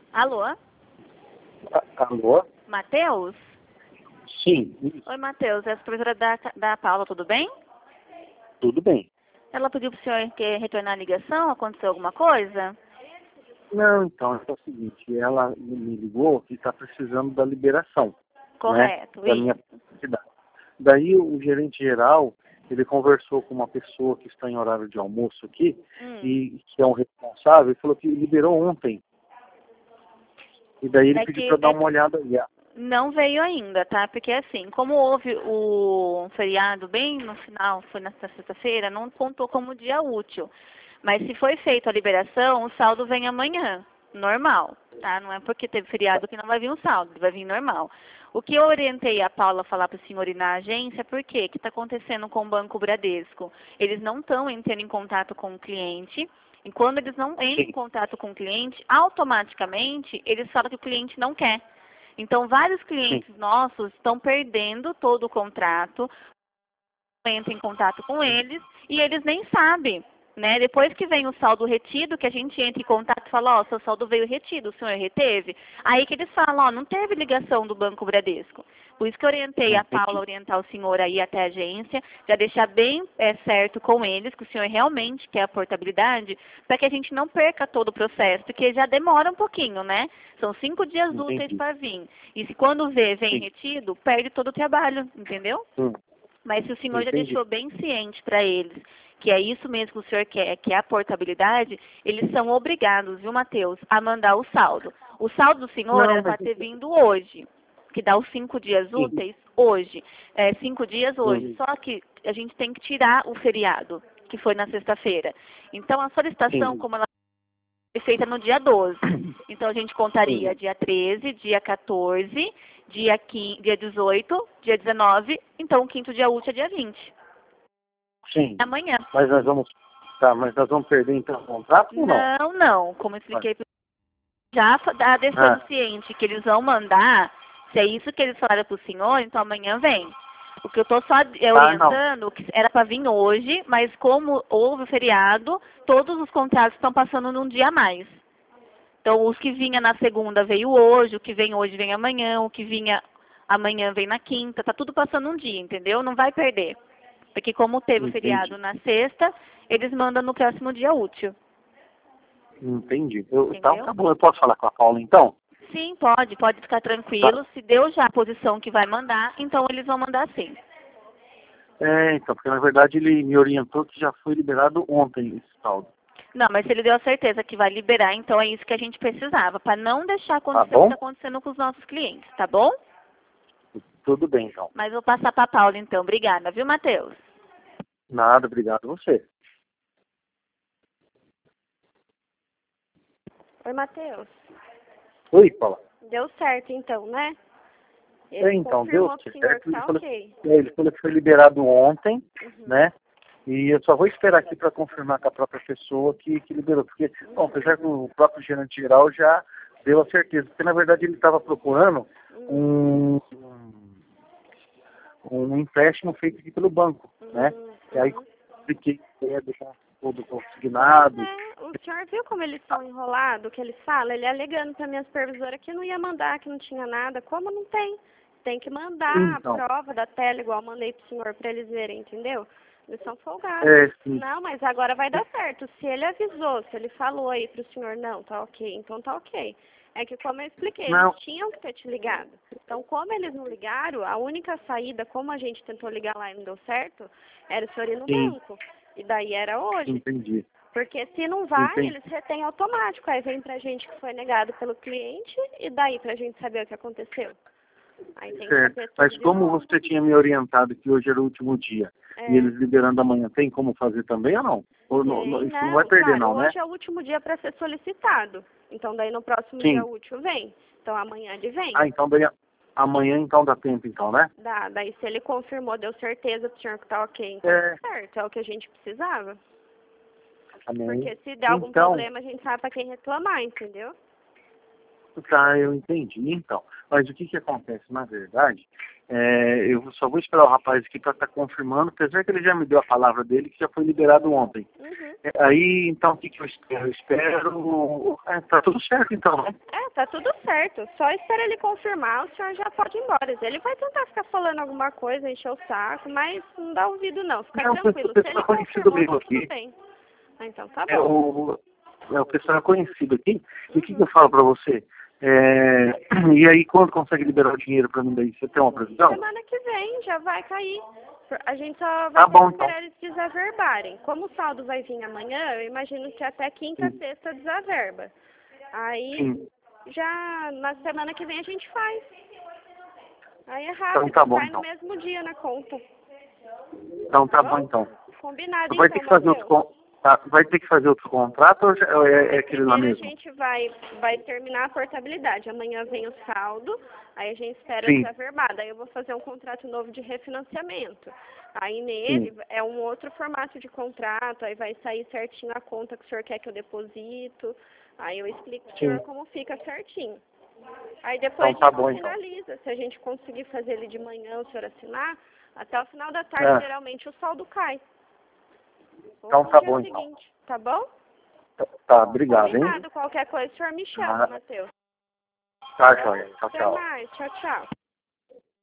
Alô? Alô? Matheus? Sim, isso. Oi, Matheus. É a supervisora da Paula, tudo bem? Tudo bem. Ela pediu pro senhor que retornar a ligação, aconteceu alguma coisa? Não, então, é o seguinte, ela me ligou que está precisando da liberação, né, Correto, da isso. minha cidade. Daí o gerente geral, ele conversou com uma pessoa que está em horário de almoço aqui, e que é um responsável, e falou que liberou ontem. E daí ele pediu para dar uma olhada aí. Não veio ainda, tá? Porque assim, como houve o feriado bem no final, foi nesta sexta-feira, não contou como dia útil. Mas se foi feita a liberação, o saldo vem amanhã, normal, tá? Não é porque teve feriado que não vai vir um saldo, vai vir normal. O que eu orientei a Paula a falar para o senhor ir na agência, por quê? O que está acontecendo com o Banco Bradesco? Eles não estão entrando em contato com o cliente, e quando eles não entram em contato com o cliente, automaticamente eles falam que o cliente não quer. Então, vários clientes nossos estão perdendo todo o contrato, entra em contato com eles e eles nem sabem, né? Depois que vem o saldo retido, que a gente entra em contato e fala, ó, seu saldo veio retido, o senhor reteve? Aí que eles falam, ó, não teve ligação do Banco Bradesco. Por isso que eu orientei a Paula a orientar o senhor aí até a agência, já deixar bem certo com eles, que o senhor realmente quer a portabilidade, para que a gente não perca todo o processo, porque já demora um pouquinho, né? São 5 dias úteis para vir. E se quando vem retido, perde todo o trabalho, entendeu? Mas se o senhor já deixou bem ciente para eles que é isso mesmo que o senhor quer, que é a portabilidade, eles são obrigados, viu, Matheus, a mandar o saldo. O saldo do senhor era para ter vindo hoje, que dá os 5 dias úteis hoje. 5 dias hoje. Só que a gente tem que tirar o feriado, que foi na sexta-feira. Então, a solicitação, como ela foi feita no dia 12. Então, a gente contaria dia 13, dia 14, dia 15, dia 18, dia 19. Então, o quinto dia útil é dia 20. Sim. Amanhã. Mas nós vamos perder então o contrato ou não? Não. Como eu expliquei, já deixando ciente que eles vão mandar, se é isso que eles falaram para o senhor, então amanhã vem. O que eu estou só orientando, que era para vir hoje, mas como houve o feriado, todos os contratos estão passando num dia a mais. Então, os que vinha na segunda veio hoje, o que vem hoje vem amanhã, o que vinha amanhã vem na quinta, tá tudo passando um dia, entendeu? Não vai perder. Porque como teve o feriado na sexta, eles mandam no próximo dia útil. Entendi. Então, tá bom. Eu posso falar com a Paula, então? Sim, pode ficar tranquilo. Se deu já a posição que vai mandar, então eles vão mandar sim. Então, porque na verdade ele me orientou que já foi liberado ontem esse saldo. Não, mas se ele deu a certeza que vai liberar, então é isso que a gente precisava, para não deixar acontecer o que está acontecendo com os nossos clientes, tá bom? Tudo bem, então. Mas vou passar para a Paula, então. Obrigada, viu, Matheus? Nada, obrigado a você. Oi, Matheus. Oi, Paula. Deu certo, então, né? Então, deu certo. Tá ok. Ele falou que foi liberado ontem, né? E eu só vou esperar aqui para confirmar com a própria pessoa que liberou. Porque, bom, apesar que o próprio gerente geral já deu a certeza. Porque, na verdade, ele estava procurando um empréstimo feito aqui pelo banco, né? E aí, fiquei deixar tudo consignado. O senhor viu como eles são enrolados, que eles falam? Ele alegando para minha supervisora que não ia mandar, que não tinha nada. Como não tem? Tem que mandar a prova da tela, igual eu mandei pro senhor para eles verem, entendeu? Eles são folgados. Não, mas agora vai dar certo. Se ele avisou, se ele falou aí pro senhor, não, tá ok, então tá ok. É que como eu expliquei, eles tinham que ter te ligado. Então, como eles não ligaram, a única saída, como a gente tentou ligar lá e não deu certo, era o senhor ir no banco. E daí era hoje. Entendi. Porque se não vai, eles retêm automático. Aí vem pra gente que foi negado pelo cliente e daí pra gente saber o que aconteceu. Aí tem que saber tudo. Mas como você tinha me orientado que hoje era o último dia e eles liberando amanhã, tem como fazer também ou não? Ou isso não vai perder não, né? Hoje é o último dia para ser solicitado. Então daí no próximo dia útil vem. Então amanhã ele vem. Então daí amanhã então dá tempo então, né? Dá. Daí se ele confirmou, deu certeza pro senhor que tá ok, então tá certo. É o que a gente precisava. Porque se der algum problema, a gente sabe para quem reclamar, entendeu? Tá, eu entendi. Então, mas o que acontece? Na verdade, Eu só vou esperar o rapaz aqui para estar confirmando, apesar que ele já me deu a palavra dele, que já foi liberado ontem. Aí, então, o que eu espero? Eu espero... tá tudo certo, então, né? Tá tudo certo. Só espera ele confirmar, o senhor já pode ir embora. Ele vai tentar ficar falando alguma coisa, encher o saco, mas não dá ouvido, não. Fica tranquilo. Se ele confirmou, tá tudo bem. Então, tá bom. O pessoal é conhecido aqui. E o que eu falo para você? E aí, quando consegue liberar o dinheiro para mim daí? Você tem uma previsão? Semana que vem já vai cair. A gente só vai ter que esperar eles desaverbarem. Como o saldo vai vir amanhã, eu imagino que até quinta, sexta desaverba. Aí, já na semana que vem a gente faz. Aí é rápido, então, tá bom, sai no mesmo dia na conta. Então tá bom, então. Combinado, vai ter que fazer vai ter que fazer outro contrato ou é aquele lá mesmo? A gente vai terminar a portabilidade. Amanhã vem o saldo, aí a gente espera desaverbar. Daí eu vou fazer um contrato novo de refinanciamento. Aí nele é um outro formato de contrato, aí vai sair certinho a conta que o senhor quer que eu deposito. Aí eu explico para o senhor como fica certinho. Aí depois então, a gente finaliza. Se a gente conseguir fazer ele de manhã, o senhor assinar, até o final da tarde, geralmente o saldo cai. Então tá bom, então. Tá bom? Tá, obrigado, hein? Qualquer coisa, o senhor me chama, Matheus. Tá, joia. Tchau, Até tchau. mais. Tchau, tchau.